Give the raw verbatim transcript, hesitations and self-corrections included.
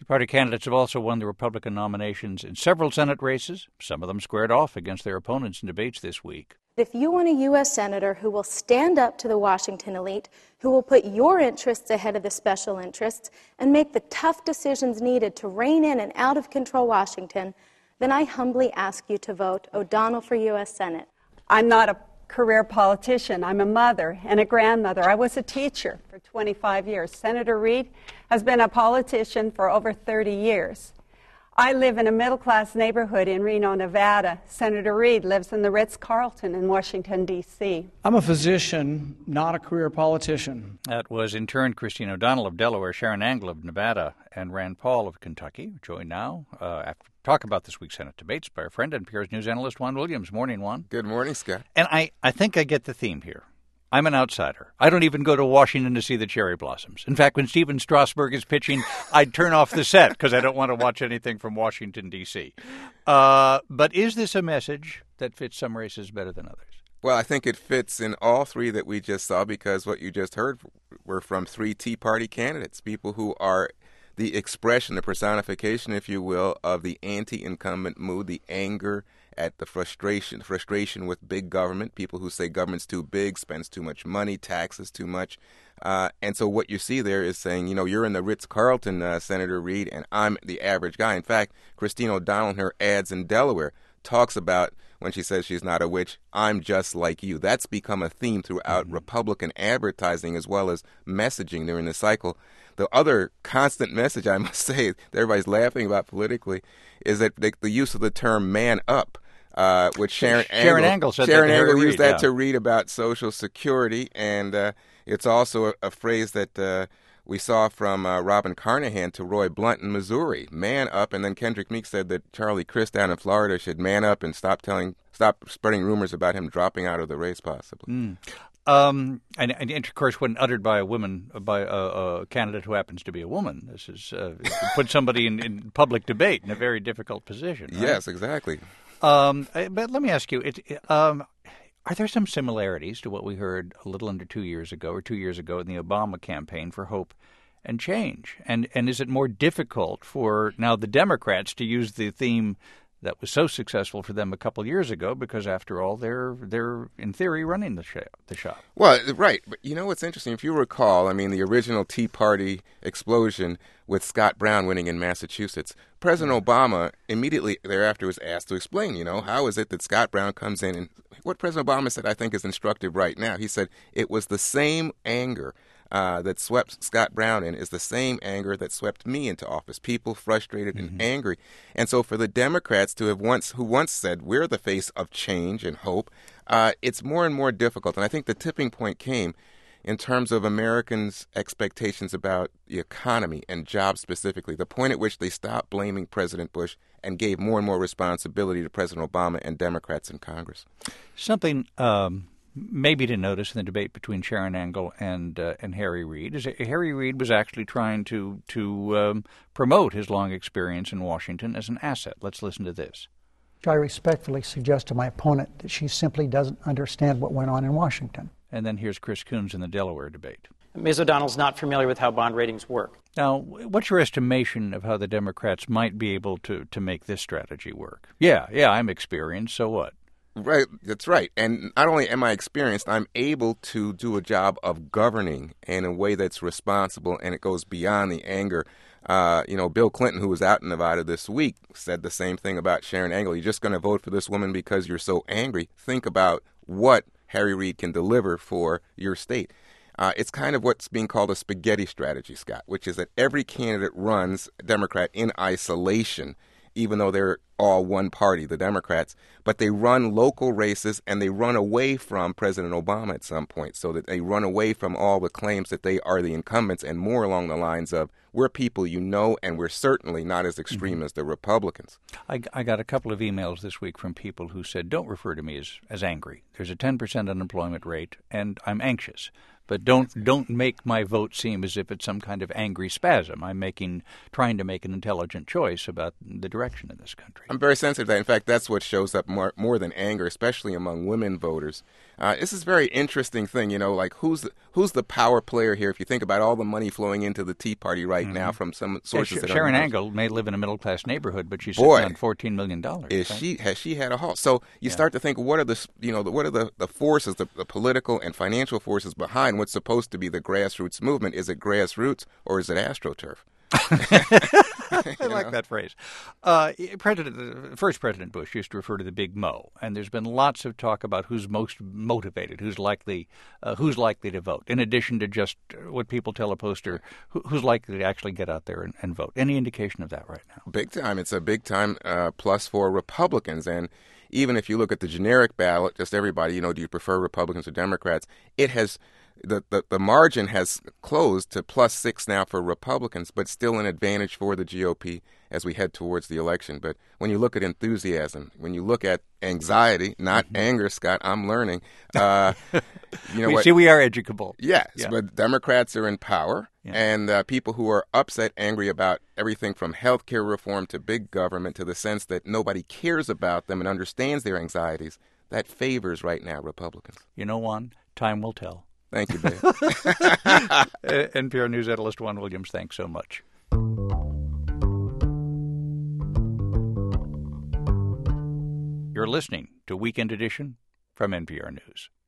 Tea Party candidates have also won the Republican nominations in several Senate races. Some of them squared off against their opponents in debates this week. If you want a U S senator who will stand up to the Washington elite, who will put your interests ahead of the special interests, and make the tough decisions needed to rein in an out-of-control Washington, then I humbly ask you to vote O'Donnell for U S Senate. I'm not a career politician. I'm a mother and a grandmother. I was a teacher for twenty-five years. Senator Reid has been a politician for over thirty years. I live in a middle-class neighborhood in Reno, Nevada. Senator Reid lives in the Ritz-Carlton in Washington, D C I'm a physician, not a career politician. That was intern Christine O'Donnell of Delaware, Sharon Angle of Nevada, and Rand Paul of Kentucky, joined now uh, after talk about this week's Senate debates by our friend N P R's news analyst Juan Williams. Morning, Juan. Good morning, Scott. And I, I think I get the theme here. I'm an outsider. I don't even go to Washington to see the cherry blossoms. In fact, when Stephen Strasburg is pitching, I'd turn off the set because I don't want to watch anything from Washington, D C Uh, but is this a message that fits some races better than others? Well, I think it fits in all three that we just saw because what you just heard were from three Tea Party candidates, people who are the expression, the personification, if you will, of the anti-incumbent mood, the anger at the frustration, frustration with big government, people who say government's too big, spends too much money, taxes too much. Uh, and so what you see there is saying, you know, you're in the Ritz-Carlton, uh, Senator Reid, and I'm the average guy. In fact, Christine O'Donnell in her ads in Delaware talks about, when she says she's not a witch, I'm just like you. That's become a theme throughout mm-hmm. Republican advertising as well as messaging during the cycle. The other constant message, I must say, that everybody's laughing about politically, is that the, the use of the term man up, uh, which Sharon, Sharon Angle, Angle said Sharon that Angle Reid, used that yeah. to read about Social Security, and uh, it's also a, a phrase that uh, we saw from uh, Robin Carnahan to Roy Blunt in Missouri, man up, and then Kendrick Meeks said that Charlie Crist down in Florida should man up and stop telling, stop spreading rumors about him dropping out of the race, possibly. Mm. Um, and, and of course, when uttered by a woman, by a, a candidate who happens to be a woman, this is uh, put somebody in, in public debate in a very difficult position. Right? Yes, exactly. Um, but let me ask you, it, um, are there some similarities to what we heard a little under two years ago or two years ago in the Obama campaign for hope and change? And and is it more difficult for now the Democrats to use the theme that was so successful for them a couple years ago because, after all, they're, they're in theory, running the, sh- the shop? Well, right. But you know what's interesting? If you recall, I mean, the original Tea Party explosion with Scott Brown winning in Massachusetts, President Obama immediately thereafter was asked to explain, you know, how is it that Scott Brown comes in? And what President Obama said, I think, is instructive right now. He said it was the same anger Uh, that swept Scott Brown in is the same anger that swept me into office. People frustrated mm-hmm. and angry. And so for the Democrats to have once, who once said we're the face of change and hope, uh, it's more and more difficult. And I think the tipping point came in terms of Americans' expectations about the economy and jobs specifically, the point at which they stopped blaming President Bush and gave more and more responsibility to President Obama and Democrats in Congress. Something um maybe to notice in the debate between Sharon Angle and uh, and Harry Reid is that Harry Reid was actually trying to to um, promote his long experience in Washington as an asset. Let's listen to this. I respectfully suggest to my opponent that she simply doesn't understand what went on in Washington. And then here's Chris Coons in the Delaware debate. Miz O'Donnell's not familiar with how bond ratings work. Now, what's your estimation of how the Democrats might be able to, to make this strategy work? Yeah, yeah, I'm experienced, so what? Right, that's right. And not only am I experienced, I'm able to do a job of governing in a way that's responsible, and it goes beyond the anger. Uh, you know, Bill Clinton, who was out in Nevada this week, said the same thing about Sharon Angle. You're just going to vote for this woman because you're so angry. Think about what Harry Reid can deliver for your state. Uh, it's kind of what's being called a spaghetti strategy, Scott, which is that every candidate runs Democrat in isolation, even though they're all one party, the Democrats, but they run local races and they run away from President Obama at some point, so that they run away from all the claims that they are the incumbents and more along the lines of, we're people you know, and we're certainly not as extreme mm-hmm. as the Republicans. I, I got a couple of emails this week from people who said, don't refer to me as, as angry. There's a ten percent unemployment rate, and I'm anxious. But don't don't make my vote seem as if it's some kind of angry spasm. I'm making trying to make an intelligent choice about the direction of this country. I'm very sensitive to that. In fact, that's what shows up more more than anger, especially among women voters. Uh, this is a very interesting thing, you know, like who's the, who's the power player here? If you think about all the money flowing into the Tea Party right mm-hmm. now from some sources. Yeah, that Sharon are Angle may live in a middle class neighborhood, but she's Boy, sitting on fourteen million dollars. Is right? she has she had a halt? So you yeah. start to think, what are the you know the, what are the, the forces, the, the political and financial forces behind what's supposed to be the grassroots movement? Is it grassroots or is it AstroTurf? I like know? that phrase. Uh, President, first President Bush used to refer to the Big Mo, and there's been lots of talk about who's most motivated, who's likely, uh, who's likely to vote. In addition to just what people tell a poster, who, who's likely to actually get out there and, and vote. Any indication of that right now? Big time. It's a big time uh, plus for Republicans, and even if you look at the generic ballot, just everybody, you know, do you prefer Republicans or Democrats? It has. The, the the margin has closed to plus six now for Republicans, but still an advantage for the G O P as we head towards the election. But when you look at enthusiasm, when you look at anxiety, not mm-hmm. anger, Scott, I'm learning. Uh, you know we what? See, we are educable. Yes, yeah. but Democrats are in power, yeah. and uh, people who are upset, angry about everything from health care reform to big government to the sense that nobody cares about them and understands their anxieties, that favors right now Republicans. You know, Juan, time will tell. Thank you, Dave. N P R News analyst Juan Williams, thanks so much. You're listening to Weekend Edition from N P R News.